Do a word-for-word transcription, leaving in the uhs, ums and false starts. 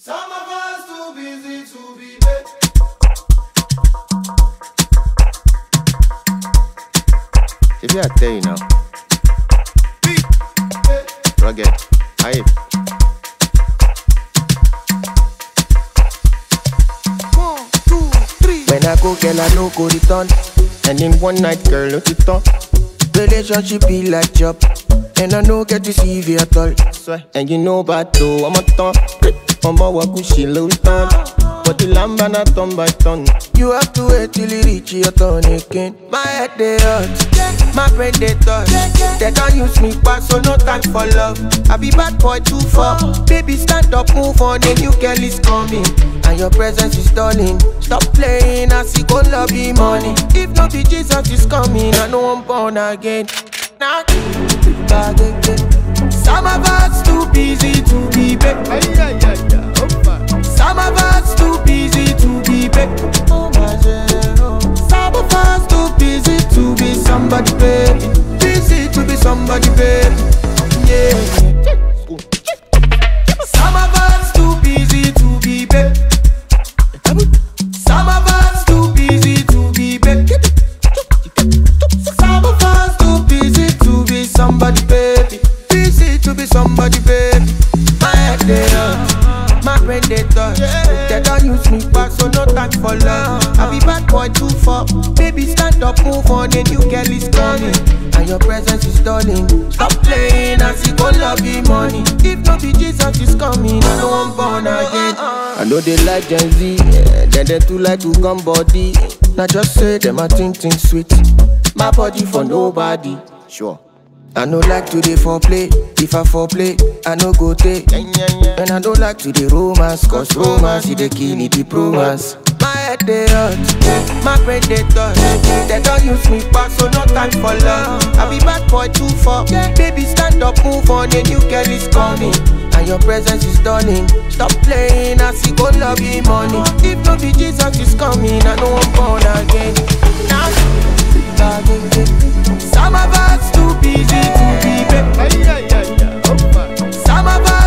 Some of us too busy to be big. If you are tell you now, rugged, hype. One, two, three. When I go, girl, I no go return. And in one night, girl, no it on. Relationship be like job, and I no get to see you at all. Swear, and you know about though, I'm a ton. I'm a wakushi low ton. But the lamb and a ton by ton. You have to wait till you reach your turn again. My head they hurt, my brain they touch. They don't use me back, so no time for love. I be bad boy too far. Baby, stand up, move on, a new girl is coming. And your presence is stalling. Stop playing, I see go love you money. If not be Jesus is coming, I know I'm born again. Now, some of us too busy to be back. Some of us too busy to be back. Some of us too busy to be somebody, baby. Busy to be somebody, baby. Yeah. Some of us too busy to be back. Some of us too busy to be back. Some of us too busy to be somebody, baby. Busy to be somebody, baby. My head they hurt, my brain they touch. They don't use me back, so no time for love. I be bad boy too far. Baby, stand up, move on, a new girl is coming. And your presence is stalling. Stop playing, I see go love you money. If not be Jesus is coming, I know I'm born again. I know they like Gen Z, yeah. Then they too like to come body. Now just say them a think think sweet. My body for nobody. Sure. I no like to dey foreplay. If I foreplay, I no go take. And I don't like to dey romance, cause romance is the kill it, the romance. My head they hurt, my brain they touch. They don't use me back, so no time for love. I be bad boy too far. Baby, stand up, move on, a new girl is coming. And your presence is stunning. Stop playing, I see go love you money. If not be Jesus is coming, I know I'm born again. Some of us too busy to be back. Some of us